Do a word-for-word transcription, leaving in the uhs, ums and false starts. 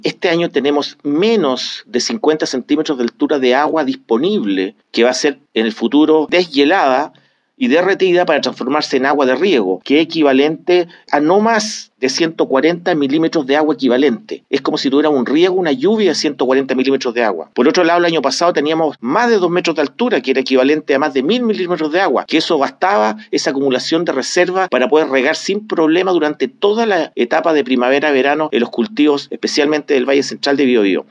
Este año tenemos menos de cincuenta centímetros de altura de agua disponible, que va a ser en el futuro deshielada y derretida para transformarse en agua de riego, que es equivalente a no más de ciento cuarenta milímetros de agua equivalente. Es como si tuviera un riego, una lluvia de ciento cuarenta milímetros de agua. Por otro lado, el año pasado teníamos más de dos metros de altura, que era equivalente a más de mil milímetros de agua, que eso bastaba, esa acumulación de reserva, para poder regar sin problema durante toda la etapa de primavera-verano en los cultivos, especialmente del Valle Central de Biobío.